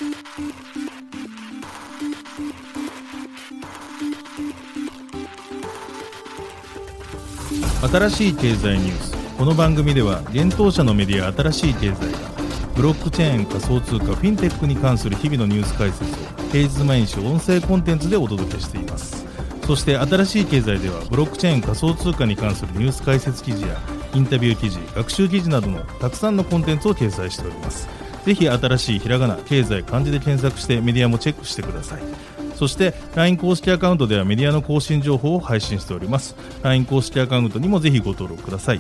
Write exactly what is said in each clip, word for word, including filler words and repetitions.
新しい経済ニュース。この番組では現当社のメディア新しい経済がブロックチェーン、仮想通貨、フィンテックに関する日々のニュース解説を平日毎日音声コンテンツでお届けしています。そして新しい経済ではブロックチェーン、仮想通貨に関するニュース解説記事やインタビュー記事、学習記事などのたくさんのコンテンツを掲載しております。ぜひ新しいひらがな、経済、漢字で検索してメディアもチェックしてください。そして ライン 公式アカウントではメディアの更新情報を配信しております。 ライン 公式アカウントにもぜひご登録ください。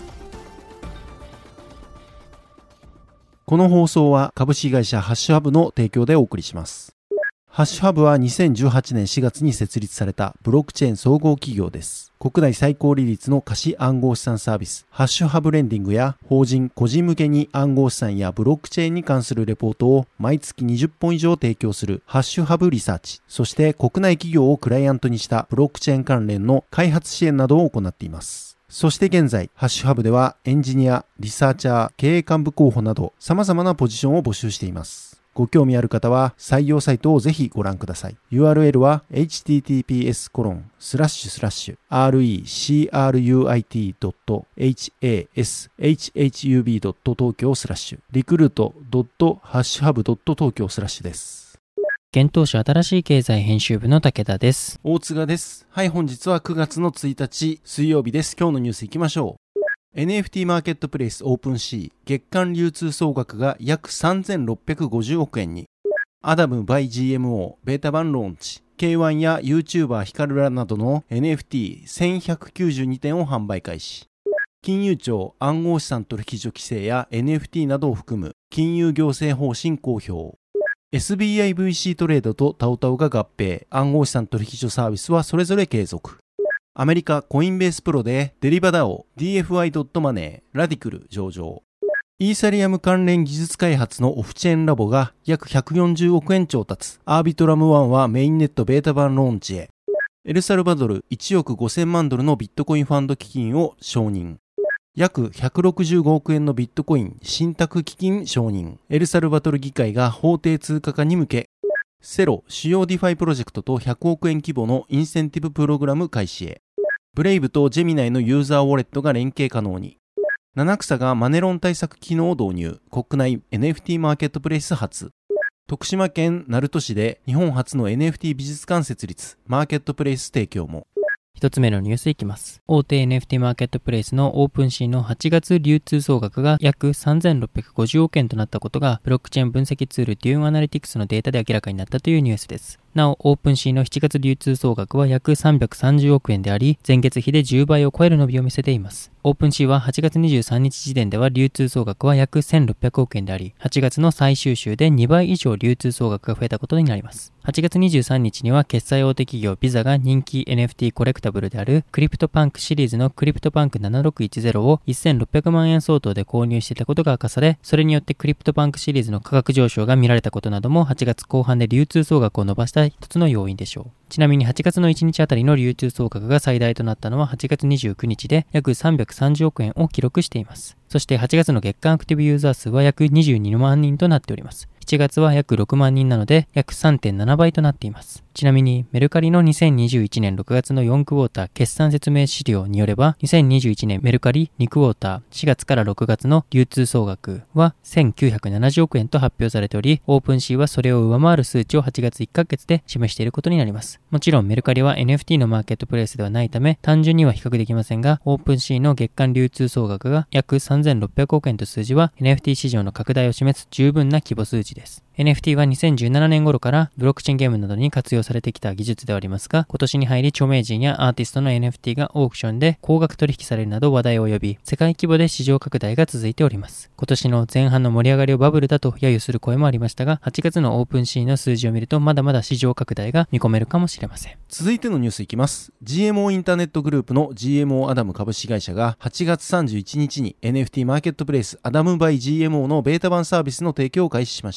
この放送は株式会社ハッシュハブの提供でお送りします。ハッシュハブはにせんじゅうはちねんしがつに設立されたブロックチェーン総合企業です。国内最高利率の貸し暗号資産サービスハッシュハブレンディングや法人個人向けに暗号資産やブロックチェーンに関するレポートを毎月にじゅっぽん以上提供するハッシュハブリサーチ、そして国内企業をクライアントにしたブロックチェーン関連の開発支援などを行っています。そして現在、ハッシュハブではエンジニア、リサーチャー、経営幹部候補など様々なポジションを募集しています。ご興味ある方は採用サイトをぜひご覧ください。ユーアールエル は エイチティーティーピーエスコロンスラッシュスラッシュアールイーシーアールユーアイティードットエイチエーエスエイチエイチユービードット東京スラッシュリクルートドットハッシュハブドット東京スラッシュです。 現当社新しい経済編集部の武田です。 大塚です。はい、本日はくがつのついたち水曜日です。今日のニュースいきましょう。エヌエフティー マーケットプレイスオープンシー月間流通総額が約さんぜんろっぴゃくごじゅうおくえんに。アダム by ジーエムオー ベータ版ローンチ。ケーワン や YouTuber ヒカルラなどの エヌエフティーせんひゃくきゅうじゅうにてんを販売開始。金融庁暗号資産取引所規制や エヌエフティー などを含む金融行政方針公表。エスビーアイブイシー トレードとタオタオが合併。暗号資産取引所サービスはそれぞれ継続。アメリカコインベースプロでデリバダオ ディーエフアイ ドットマネーラディクル上場。イーサリアム関連技術開発のオフチェーンラボが約ひゃくよんじゅうおくえん調達。アービトラムワンはメインネットベータ版ローンチへ。エルサルバドルいちおくごせんまんドルのビットコインファンド基金を承認。約ひゃくろくじゅうごおくえんのビットコイン信託基金承認。エルサルバドル議会が法定通貨化に向け。セロ主要ディファイプロジェクトとひゃくおくえん規模のインセンティブプログラム開始へ。ブレイブとジェミナイのユーザーウォレットが連携可能に。七草がマネロン対策機能を導入。国内 エヌエフティー マーケットプレイス初。徳島県鳴門市で日本初の エヌエフティー 美術館設立。マーケットプレイス提供も。 一つ目のニュースいきます。大手 エヌエフティー マーケットプレイスのオープンシーのはちがつ流通総額が約さんぜんろっぴゃくごじゅうおくえんとなったことがブロックチェーン分析ツールデューンアナリティクスのデータで明らかになったというニュースです。なお、オープンシーのしちがつ流通総額は約さんびゃくさんじゅうおくえんであり、前月比でじゅうばいを超える伸びを見せています。オープンシーははちがつにじゅうさんにち時点では流通総額は約せんろっぴゃくおくえんであり、はちがつの最終週でにばい以上流通総額が増えたことになります。はちがつにじゅうさんにちには決済大手企業ビザが人気 エヌエフティー コレクタブルであるクリプトパンクシリーズのクリプトパンクななろくいちゼロをせんろっぴゃくまんえん相当で購入していたことが明かされ、それによってクリプトパンクシリーズの価格上昇が見られたことなどもはちがつこう半で流通総額を伸ばした一つの要因でしょう。ちなみにはちがつのいちにちあたりの流通総額が最大となったのははちがつにじゅうくにちで約さんびゃくさんじゅうおくえんを記録しています。そしてはちがつの月間アクティブユーザー数は約にじゅうにまんにんとなっております。しちがつは約ろくまんにんなので約 さんてんななばいとなっています。ちなみにメルカリのにせんにじゅういちねんろくがつのよんクォーター決算説明資料によればにせんにじゅういちねんメルカリにクォーターしがつからろくがつの流通総額はせんきゅうひゃくななじゅうおくえんと発表されており、オープンシーはそれを上回る数値をはちがついっかげつで示していることになります。もちろんメルカリは エヌエフティー のマーケットプレイスではないため単純には比較できませんが、オープンシーの月間流通総額が約さんぜんろっぴゃくおくえんと数字は エヌエフティー 市場の拡大を示す十分な規模数値です。エヌエフティー はにせんじゅうななねん頃からブロックチェーンゲームなどに活用されてきた技術ではありますが、今年に入り著名人やアーティストの エヌエフティー がオークションで高額取引されるなど話題を呼び、世界規模で市場拡大が続いております。今年の前半の盛り上がりをバブルだと揶揄する声もありましたが、はちがつのオープンシーの数字を見るとまだまだ市場拡大が見込めるかもしれません。 続いてのニュースいきます。 ジーエムオー インターネットグループの ジーエムオー アダム株式会社がはちがつさんじゅういちにちに エヌエフティー マーケットプレイスアダム by ジーエムオー のベータ版サービスの提供を開始しました。アダム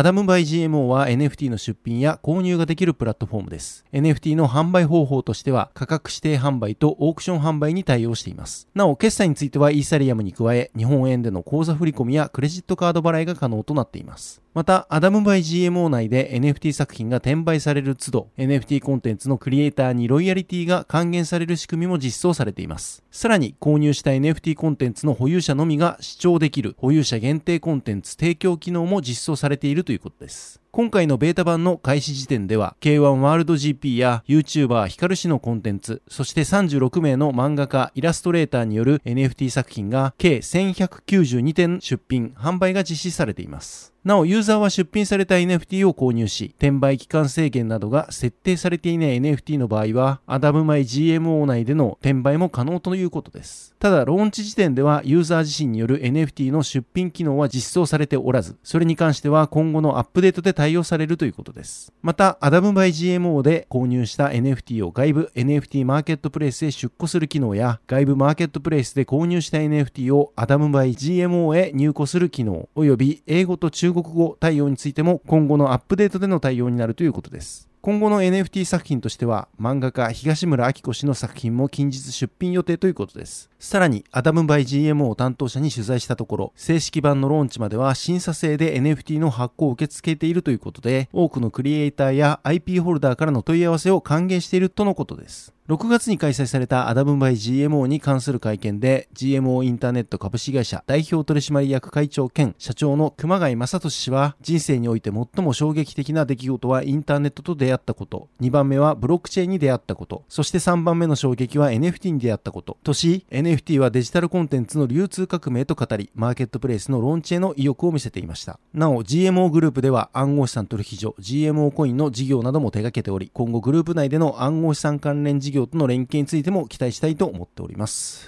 アダムバイ ジーエムオー は エヌエフティー の出品や購入ができるプラットフォームです。エヌエフティー の販売方法としては価格指定販売とオークション販売に対応しています。なお、決済についてはイーサリアムに加え、日本円での口座振込やクレジットカード払いが可能となっています。また、アダムバイ ジーエムオー 内で エヌエフティー 作品が転売される都度、エヌエフティー コンテンツのクリエイターにロイヤリティが還元される仕組みも実装されています。さらに、購入した エヌエフティー コンテンツの保有者のみが視聴できる保有者限定コンテンツ提供機能も実装されているということです。今回のベータ版の開始時点では ケーワン ワールド ジーピー や YouTuber ヒカル氏のコンテンツ、そしてさんじゅうろくめいの漫画家、イラストレーターによる エヌエフティー 作品が計せんひゃくきゅうじゅうにてん出品、販売が実施されています。なお、ユーザーは出品された エヌエフティー を購入し、転売期間制限などが設定されていない エヌエフティー の場合は、アダムバイ ジーエムオー 内での転売も可能ということです。ただ、ローンチ時点ではユーザー自身による エヌエフティー の出品機能は実装されておらず、それに関しては今後のアップデートで対応されるということです。また、アダムバイ ジーエムオー で購入した エヌエフティー を外部 エヌエフティー マーケットプレイスへ出庫する機能や、外部マーケットプレイスで購入した エヌエフティー をアダムバイ ジーエムオー へ入庫する機能、および英語と中国語対応についても今後のアップデートでの対応になるということです。今後の エヌエフティー 作品としては、漫画家東村明子氏の作品も近日出品予定ということです。さらに、アダムバイ ジーエムオー 担当者に取材したところ、正式版のローンチまでは審査制で エヌエフティー の発行を受け付けているということで、多くのクリエイターや アイピー ホルダーからの問い合わせを歓迎しているとのことです。ろくがつに開催されたアダムバイ ジーエムオー に関する会見で ジーエムオー インターネット株式会社代表取締役会長兼社長の熊谷正俊氏は、人生において最も衝撃的な出来事はインターネットと出会ったこと、にばんめはブロックチェーンに出会ったこと、そしてさんばんめの衝撃は エヌエフティー に出会ったこととし、エヌエフティー はデジタルコンテンツの流通革命と語り、マーケットプレイスのローンチへの意欲を見せていました。なお ジーエムオー グループでは暗号資産取引所 ジーエムオー コインの事業なども手掛けており、今後グループ内での暗号資産関連事業との連携についても期待したいと思っております。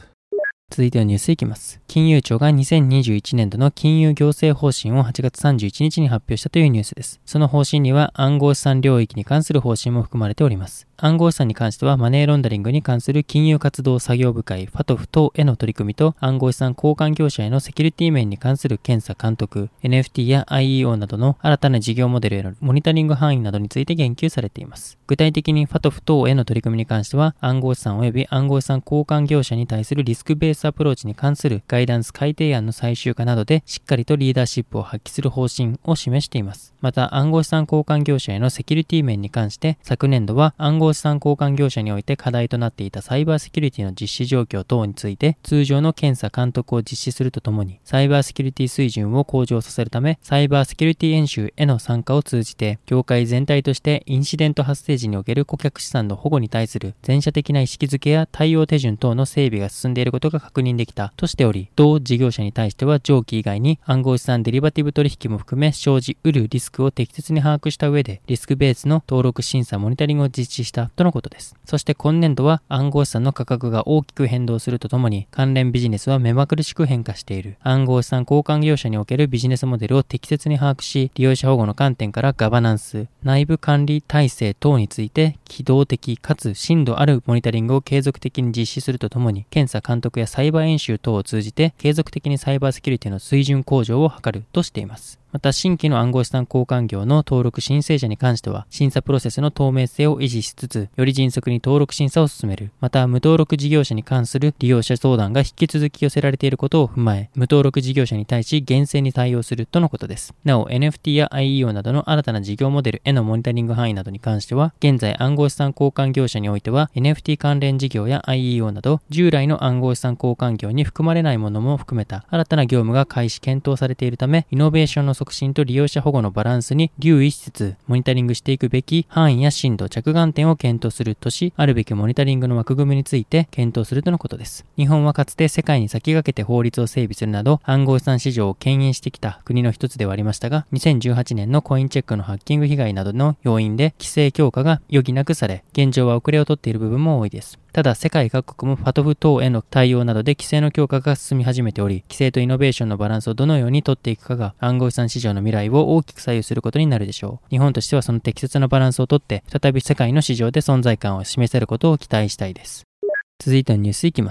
続いてのニュースいきます。金融庁がにせんにじゅういちねんどの金融行政方針をはちがつさんじゅういちにちに発表したというニュースです。その方針には暗号資産領域に関する方針も含まれております。暗号資産に関してはマネーロンダリングに関する金融活動作業部会 ファトフ 等への取り組みと、暗号資産交換業者へのセキュリティ面に関する検査監督、エヌエフティー や アイイーオー などの新たな事業モデルへのモニタリング範囲などについて言及されています。具体的に ファトフ 等への取り組みに関しては、暗号資産及び暗号資産交換業者に対するリスクベースアプローチに関するガイダンス改定案の最終化などでしっかりとリーダーシップを発揮する方針を示しています。また、暗号資産交換業者へのセキュリティ面に関して、昨年度は暗号資産交換業者において課題となっていたサイバーセキュリティの実施状況等について、通常の検査監督を実施するとともに、サイバーセキュリティ水準を向上させるため、サイバーセキュリティ演習への参加を通じて、業界全体としてインシデント発生時における顧客資産の保護に対する全社的な意識づけや対応手順等の整備が進んでいることが確認できたとしており、同事業者に対しては上記以外に暗号資産デリバティブ取引も含め生じ得るリスクを適切に把握した上で、リスクベースの登録審査モニタリングを実施したとのことです。そして今年度は暗号資産の価格が大きく変動するとともに、関連ビジネスは目まぐるしく変化している。暗号資産交換業者におけるビジネスモデルを適切に把握し、利用者保護の観点からガバナンス、内部管理体制等について機動的かつ深度あるモニタリングを継続的に実施するとともに、検査監督やサイバー演習等を通じて継続的にサイバーセキュリティの水準向上を図るとしています。また、新規の暗号資産交換業の登録申請者に関しては、審査プロセスの透明性を維持しつつ、より迅速に登録審査を進める。また、無登録事業者に関する利用者相談が引き続き寄せられていることを踏まえ、無登録事業者に対し厳正に対応するとのことです。なお、エヌエフティー や アイイーオー などの新たな事業モデルへのモニタリング範囲などに関しては、現在暗号資産交換業者においては、エヌエフティー 関連事業や アイイーオー など、従来の暗号資産交換業に含まれないものも含めた新たな業務が開始検討されているため、イノベーションの促進と利用者保護のバランスに留意しつつ、モニタリングしていくべき範囲や深度、着眼点を検討するとし、あるべきモニタリングの枠組みについて検討するとのことです。日本はかつて世界に先駆けて法律を整備するなど、暗号資産市場を牽引してきた国の一つではありましたが、にせんじゅうはちねんのコインチェックのハッキング被害などの要因で規制強化が余儀なくされ、現状は遅れをとっている部分も多いです。ただ、世界各国もファトフ等への対応などで規制の強化が進み始めており、規制とイノベーションのバランスをどのように取っていくかが暗号資産市場の未来を大きく左右することになるでしょう。日本としてはその適切なバランスをとって、再び世界の市場で存在感を示せることを期待したいです。続いてのニュースいきます。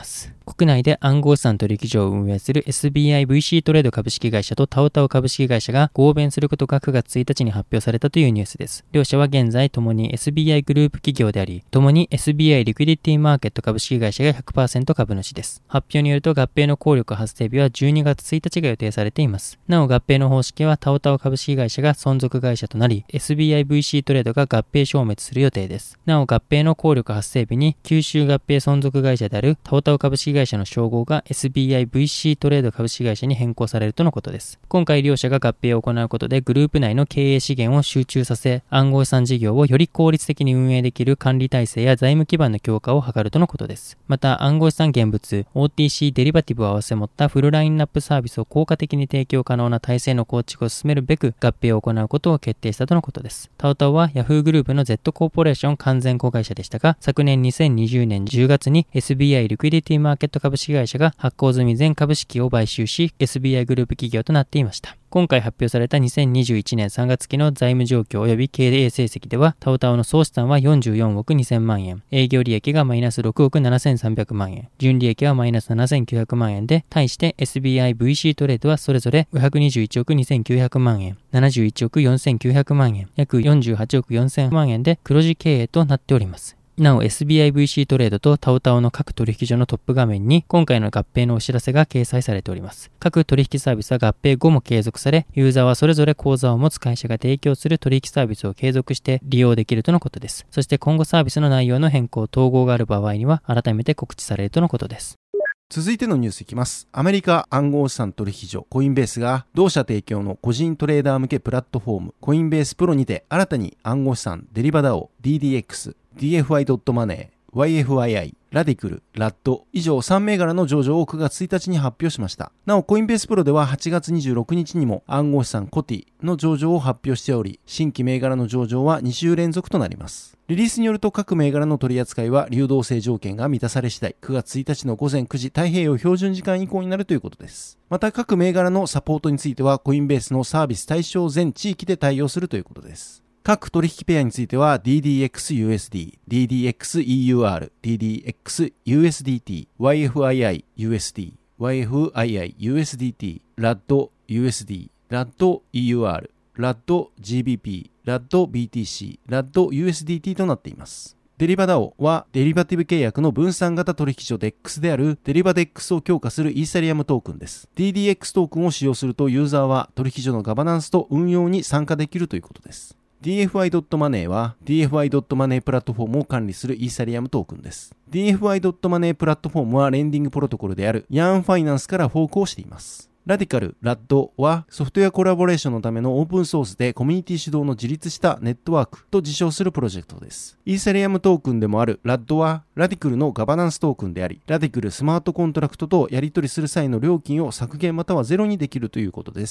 国内で暗号資産取引所を運営する エスビーアイブイシー トレード株式会社とタオタオ株式会社が合弁することがくがつついたちに発表されたというニュースです。両社は現在ともに エスビーアイ グループ企業であり、ともに エスビーアイ リクイディティマーケット株式会社が ひゃくパーセント 株主です。発表によると合併の効力発生日はじゅうにがつついたちが予定されています。なお合併の方式はタオタオ株式会社が存続会社となり、エスビーアイブイシー トレードが合併消滅する予定です。なお合併の効力発生日に九州合併存続会社であるタオタオ株式会社の称号が エスビーアイブイシー トレード株式会社に変更されるとのことです。今回両社が合併を行うことでグループ内の経営資源を集中させ、暗号資産事業をより効率的に運営できる管理体制や財務基盤の強化を図るとのことです。また暗号資産現物 オーティーシー デリバティブを合わせ持ったフルラインナップサービスを効果的に提供可能な体制の構築を進めるべく合併を行うことを決定したとのことです。タオタオは Yahoo グループの Z コーポレーション完全子会社でしたが、昨年にせんにじゅうねんじゅうがつに エスビーアイ リクイディティマーケット株式会社が発行済み全株式を買収し エスビーアイ グループ企業となっていました。今回発表されたにせんにじゅういちねんさんがつ期の財務状況及び経営成績では、タオタオの総資産はよんじゅうよんおくにせんまんえん、営業利益がマイナスろくおくななせんさんびゃくまんえん、純利益はマイナスななせんきゅうひゃくまんえんで、対して エスビーアイブイシー トレードはそれぞれごひゃくにじゅういちおくにせんきゅうひゃくまんえん、ななじゅういちおくよんせんきゅうひゃくまんえん、約よんじゅうはちおくよんせんまんえんで黒字経営となっております。なお エスビーアイブイシー トレードとタオタオの各取引所のトップ画面に今回の合併のお知らせが掲載されております。各取引サービスは合併後も継続され、ユーザーはそれぞれ口座を持つ会社が提供する取引サービスを継続して利用できるとのことです。そして今後サービスの内容の変更、統合がある場合には改めて告知されるとのことです。 続いてのニュースいきます。アメリカ暗号資産取引所コインベースが同社提供の個人トレーダー向けプラットフォームコインベースプロにて新たに暗号資産デリバダオ、ディーディーエックス、ディーエフアイ ドットマネー、ワイエフアイアイ、ラディクル、ラッド以上さん銘柄の上場をくがつついたちに発表しました。なおコインベースプロでははちがつにじゅうろくにちにも暗号資産コティの上場を発表しており、新規銘柄の上場はにしゅう連続となります。リリースによると各銘柄の取り扱いは流動性条件が満たされ次第くがつついたちのごぜんくじ太平洋標準時間以降になるということです。また各銘柄のサポートについてはコインベースのサービス対象全地域で対応するということです。各取引ペアについては ディーディーエックスユーエスディー、ディーディーエックスイーユーアール、ディーディーエックスユーエスディーティー、ワイエフアイアイユーエスディー、ワイエフアイアイユーエスディーティー、ラッド ユーエスディー、ラッド イーユーアール、ラッド ジービーピー、ラッド ビーティーシー、ラッド ユーエスディーティー となっています。デリバダオはデリバティブ契約の分散型取引所 デックス であるデリバデックスを強化するイーサリアムトークンです。ディーディーエックス トークンを使用するとユーザーは取引所のガバナンスと運用に参加できるということです。ディーエフアイ ドットマネー は ディーエフアイ ドットマネー プラットフォームを管理するイーサリアムトークンです。ディーエフアイ ドットマネー プラットフォームはレンディングプロトコルである ヤーン ファイナンスからフォークをしています。ラディカル、ラッドはソフトウェアコラボレーションのためのオープンソースでコミュニティ主導の自立したネットワークと自称するプロジェクトです。イーサリアムトークンでもあるラッドはラディクルのガバナンストークンであり、ラディクルスマートコントラクトとやり取りする際の料金を削減またはゼロにできるということです。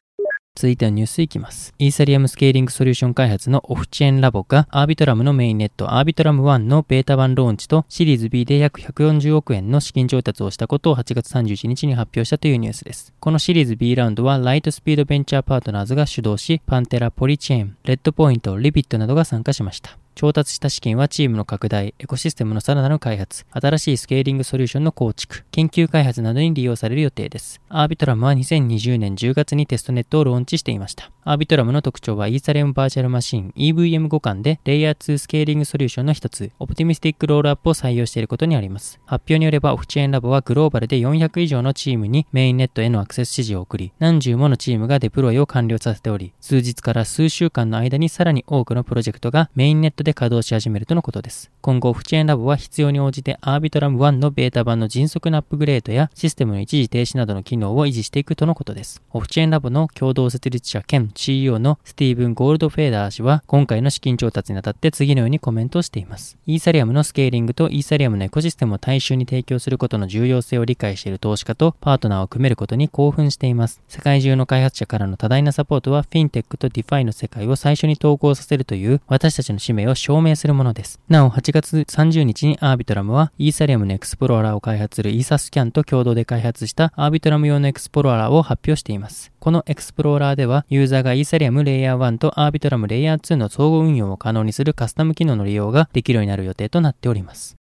続いてはニュースいきます。イーサリアムスケーリングソリューション開発のオフチェーンラボがアービトラムのメインネットアービトラムワンのベータ版ローンチとシリーズ ビー で約ひゃくよんじゅうおくえんの資金調達をしたことをはちがつさんじゅういちにちに発表したというニュースです。このシリーズ ビー ラウンドはライトスピードベンチャーパートナーズが主導し、パンテラ、ポリチェーン、レッドポイント、リビットなどが参加しました。調達した資金はチームの拡大、エコシステムのさらなる開発、新しいスケーリングソリューションの構築、研究開発などに利用される予定です。アービトラムはにせんにじゅうねんじゅうがつにテストネットをローンチしていました。アービトラムの特徴はイーサリアムバーチャルマシン イーブイエム 互換でレイヤーツースケーリングソリューションの一つ、オプティミスティックロールアップを採用していることにあります。発表によればオフチェーンラボはグローバルでよんひゃくいじょうのチームにメインネットへのアクセス指示を送り、何十ものチームがデプロイを完了させており、数日から数週間の間にさらに多くのプロジェクトがメインネットで稼働し始めるとのことです。今後オフチェーンラボは必要に応じてアービトラムワンのベータ版の迅速なアップグレードやシステムの一時停止などの機能を維持していくとのことです。オフチェーンラボの共同設立者兼 シーイーオー のスティーブン・ゴールドフェーダー氏は今回の資金調達にあたって次のようにコメントをしています。イーサリアムのスケーリングとイーサリアムのエコシステムを大衆に提供することの重要性を理解している投資家とパートナーを組めることに興奮しています。世界中の開発者からの多大なサポートはフィンテックとディファイの世界を最初に統合させるという私たちの使命を証明するものです。なおはちがつさんじゅうにちにアービトラムはイーサリアムのエクスプローラーを開発するイーサスキャンと共同で開発したアービトラム用のエクスプローラーを発表しています。このエクスプローラーではユーザーがイーサリアムレイヤーワンとアービトラムレイヤーツーの相互運用を可能にするカスタム機能の利用ができるようになる予定となっております。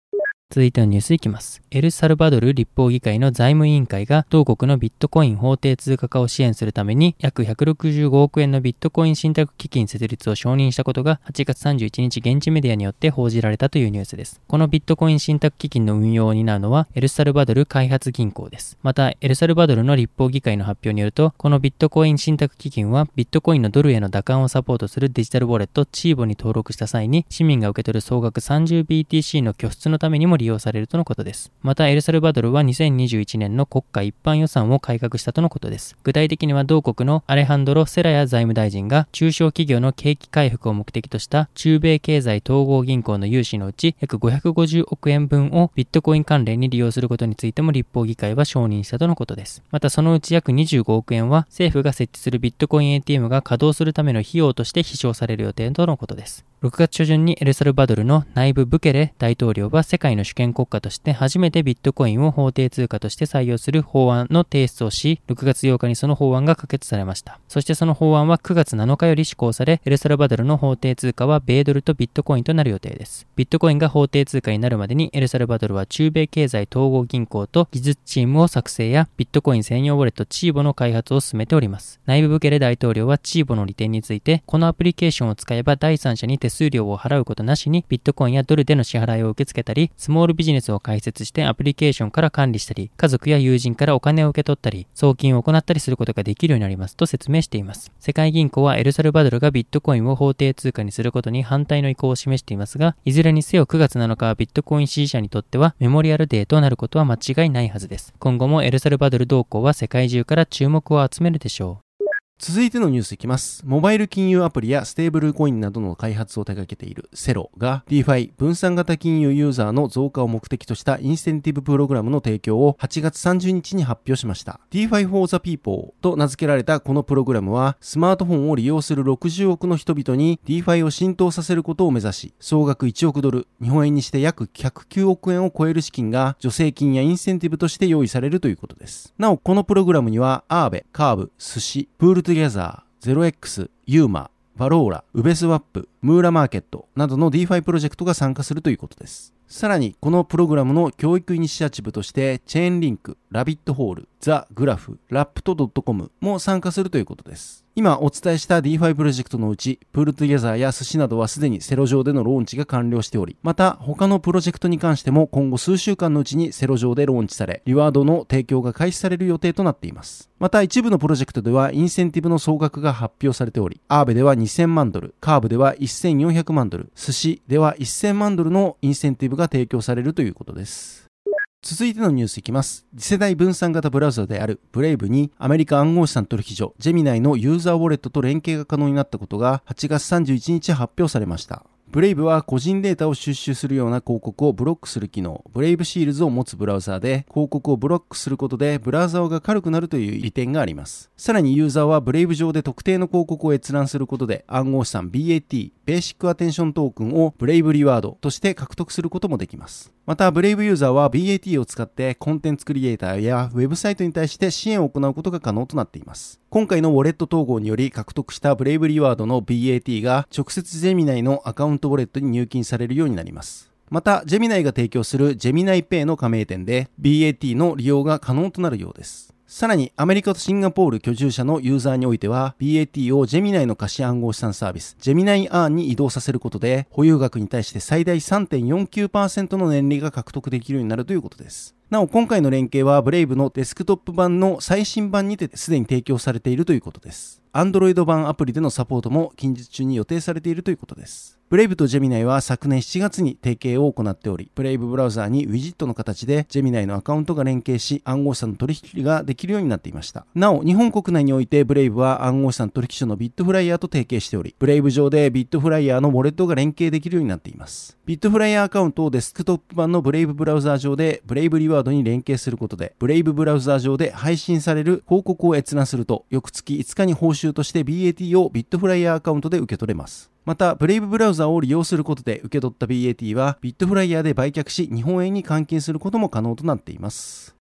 続いてのニュースいきます。エルサルバドル立法議会の財務委員会が同国のビットコイン法定通貨化を支援するために約ひゃくろくじゅうごおくえんのビットコイン信託基金設立を承認したことがはちがつさんじゅういちにち現地メディアによって報じられたというニュースです。このビットコイン信託基金の運用を担うのはエルサルバドル開発銀行です。また、エルサルバドルの立法議会の発表によると、このビットコイン信託基金はビットコインのドルへの打換をサポートするデジタルウォレットチーボに登録した際に市民が受け取る総額 さんじゅうビーティーシー の拠出のためにも利用されるとのことです。またエルサルバドルはにせんにじゅういちねんの国家一般予算を改革したとのことです。具体的には同国のアレハンドロ・セラヤ財務大臣が中小企業の景気回復を目的とした中米経済統合銀行の融資のうち約ごひゃくごじゅうおくえんぶんをビットコイン関連に利用することについても立法議会は承認したとのことです。またそのうち約にじゅうごおくえんは政府が設置するビットコイン エーティーエム が稼働するための費用として費償される予定とのことです。ろくがつ初旬にエルサルバドルのナイブ・ブケレ大統領は世界の主権国家として初めてビットコインを法定通貨として採用する法案の提出をし、ろくがつようかにその法案が可決されました。そしてその法案はくがつなのかより施行され、エルサルバドルの法定通貨は米ドルとビットコインとなる予定です。ビットコインが法定通貨になるまでにエルサルバドルは中米経済統合銀行と技術チームを作成やビットコイン専用ウォレットチーボの開発を進めております。ナイブ・ブケレ大統領はチーボの利点について、このアプリケーションを使えば第三者に手数料を払うことなしにビットコインやドルでの支払いを受け付けたり、スモールビジネスを開設してアプリケーションから管理したり、家族や友人からお金を受け取ったり、送金を行ったりすることができるようになりますと説明しています。世界銀行はエルサルバドルがビットコインを法定通貨にすることに反対の意向を示していますが、いずれにせよくがつなのかはビットコイン支持者にとってはメモリアルデーとなることは間違いないはずです。今後もエルサルバドル動向は世界中から注目を集めるでしょう。 続いてのニュースいきます。モバイル金融アプリやステーブルコインなどの開発を手掛けているセロが ディーファイ 分散型金融ユーザーの増加を目的としたインセンティブプログラムの提供をはちがつさんじゅうにちに発表しました。ディーファイ for the People と名付けられたこのプログラムはスマートフォンを利用するろくじゅうおくの人々に ディーファイ を浸透させることを目指し、総額いちおくドル、日本円にして約ひゃくきゅうおくえんを超える資金が助成金やインセンティブとして用意されるということです。なお、このプログラムにはアーベ、カーブ、寿司、プールトゥギャザー、ゼロエックス、ユーマ、バローラ、ウベスワップ、ムーラマーケットなどの ディーファイ プロジェクトが参加するということです。さらに、このプログラムの教育イニシアチブとして、チェーンリンク、ラビットホール、ザ・グラフ、ラップト .com も参加するということです。今お伝えした ディーファイ プロジェクトのうち、プールトゥギャザーや寿司などはすでにセロ上でのローンチが完了しており、また他のプロジェクトに関しても今後数週間のうちにセロ上でローンチされ、リワードの提供が開始される予定となっています。また一部のプロジェクトではインセンティブの総額が発表されており、アーベではにせんまんドル、カーブではせんよんひゃくまんドル、寿司ではせんまんドルのインセンティブが提供されるということです。続いてのニュースいきます。次世代分散型ブラウザであるブレイブにアメリカ暗号資産取引所ジェミナイのユーザーウォレットと連携が可能になったことがはちがつさんじゅういちにち発表されました。ブレイブは個人データを収集するような広告をブロックする機能、ブレイブシールズを持つブラウザーで、広告をブロックすることでブラウザーが軽くなるという利点があります。さらにユーザーはブレイブ上で特定の広告を閲覧することで暗号資産 ビーエーティー、ベーシックアテンショントークンをブレイブリワードとして獲得することもできます。またブレイブユーザーは ビーエーティー を使ってコンテンツクリエイターやウェブサイトに対して支援を行うことが可能となっています。今回のウォレット統合により獲得したブレイブリワードの ビーエーティー が直接ジェミナイのアカウントウォレットに入金されるようになります。またジェミナイが提供するジェミナイペイの加盟店で ビーエーティー の利用が可能となるようです。さらにアメリカとシンガポール居住者のユーザーにおいては ビーエーティー をジェミナイの貸し暗号資産サービスジェミナイアーンに移動させることで保有額に対して最大 さんてんよんきゅうパーセント の年利が獲得できるようになるということです。なお今回の連携はブレイブのデスクトップ版の最新版にてすでに提供されているということです。Android 版アプリでのサポートも近日中に予定されているということです。ブレイブとジェミナイは昨年しちがつに提携を行っており、ブレイブブラウザーにウィジットの形でジェミナイのアカウントが連携し、暗号資産の取引ができるようになっていました。なお、日本国内においてブレイブは暗号資産取引所のビットフライヤーと提携しており、ブレイブ上でビットフライヤーのウォレットが連携できるようになっています。ビットフライヤーアカウントをデスクトップ版のブレイブブラウザー上でブレイブリワードに連携することで、ブレイブブラウザー上で配信される広告を閲覧すると、翌月いつかに報酬として ビーエーティー をビットフライヤーアカウントで受け取れます。また、ブレイブブラウザーを利用することで受け取った ビーエーティー はビットフライヤーで売却し、日本円に換金することも可能となっています。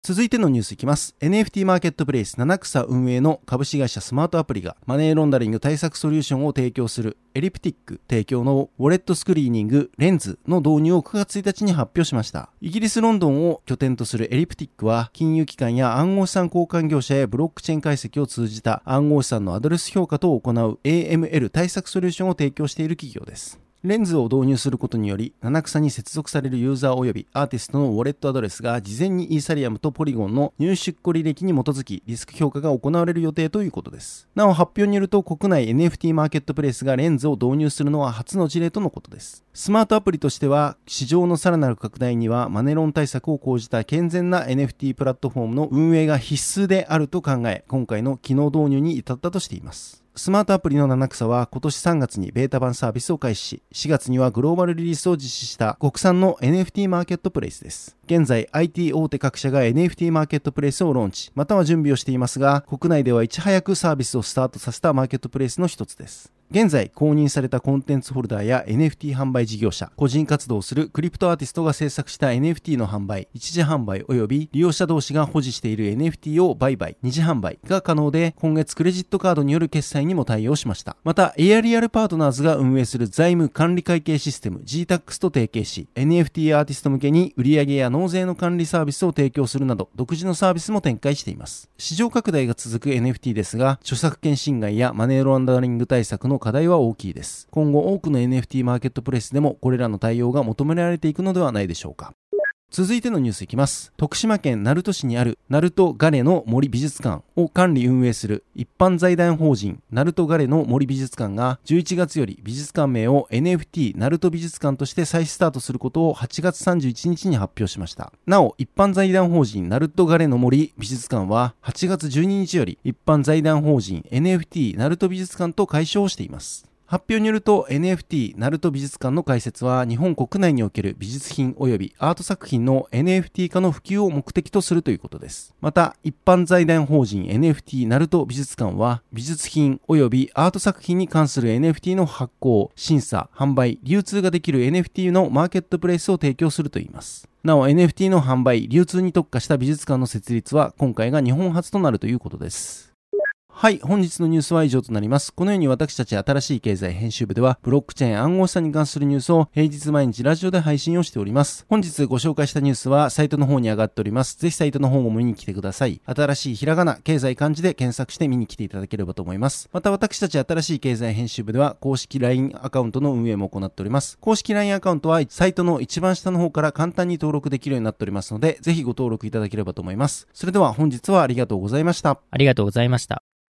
続いてのニュースいきます。エヌエフティー マーケットプレイス七草運営の株式会社スマートアプリがマネーロンダリング対策ソリューションを提供するエリプティック提供のウォレットスクリーニングレンズの導入をくがつついたちに発表しました。イギリスロンドンを拠点とするエリプティックは金融機関や暗号資産交換業者へブロックチェーン解析を通じた暗号資産のアドレス評価等を行う エーエムエル 対策ソリューションを提供している企業です。レンズを導入することにより、七草に接続されるユーザー及びアーティストのウォレットアドレスが事前にイーサリアムとポリゴンの入出庫履歴に基づきリスク評価が行われる予定ということです。なお発表によると国内 エヌエフティー マーケットプレイスがレンズを導入するのは初の事例とのことです。スマートアプリとしては市場のさらなる拡大にはマネロン対策を講じた健全な エヌエフティー プラットフォームの運営が必須であると考え、今回の機能導入に至ったとしています。スマートアプリの七草は今年さんがつにベータ版サービスを開始し、しがつにはグローバルリリースを実施した国産の エヌエフティー マーケットプレイスです。現在 アイティー 大手各社が エヌエフティー マーケットプレイスをローンチ、または準備をしていますが、国内ではいち早くサービスをスタートさせたマーケットプレイスの一つです。現在公認されたコンテンツホルダーや エヌエフティー 販売事業者、個人活動をするクリプトアーティストが制作した エヌエフティー の販売、一時販売及び利用者同士が保持している エヌエフティー を売買、二次販売が可能で、今月クレジットカードによる決済にも対応しました。また、エアリアルパートナーズが運営する財務管理会計システム ジータックス と提携し、エヌエフティー アーティスト向けに売上や納税の管理サービスを提供するなど、独自のサービスも展開しています。市場拡大が続く エヌエフティー ですが、著作権侵害やマネーロンダリング対策の課題は大きいです。今後多くの エヌエフティー マーケットプレイスでもこれらの対応が求められていくのではないでしょうか。続いてのニュースいきます。徳島県鳴門市にある鳴門ガレの森美術館を管理運営する一般財団法人鳴門ガレの森美術館がじゅういちがつより美術館名を エヌエフティー 鳴門美術館として再スタートすることをはちがつさんじゅういちにちに発表しました。なお、一般財団法人鳴門ガレの森美術館ははちがつじゅうににちより一般財団法人 エヌエフティー 鳴門美術館と改称しています。発表によると エヌエフティー 鳴門美術館の開設は日本国内における美術品及びアート作品の エヌエフティー 化の普及を目的とするということです。また一般財団法人 エヌエフティー 鳴門美術館は美術品及びアート作品に関する エヌエフティー の発行、審査、販売、流通ができる エヌエフティー のマーケットプレイスを提供するといいます。なお エヌエフティー の販売、流通に特化した美術館の設立は今回が日本初となるということです。はい、本日のニュースは以上となります。このように私たち新しい経済編集部では、ブロックチェーン暗号資産に関するニュースを平日毎日ラジオで配信をしております。本日ご紹介したニュースはサイトの方に上がっております。ぜひサイトの方も見に来てください。新しいひらがな、経済漢字で検索して見に来ていただければと思います。また私たち新しい経済編集部では、公式 ライン アカウントの運営も行っております。公式 ライン アカウントはサイトの一番下の方から簡単に登録できるようになっておりますので、ぜひご登録いただければと思います。それでは本日はありがとうございました。 ありがとうございました。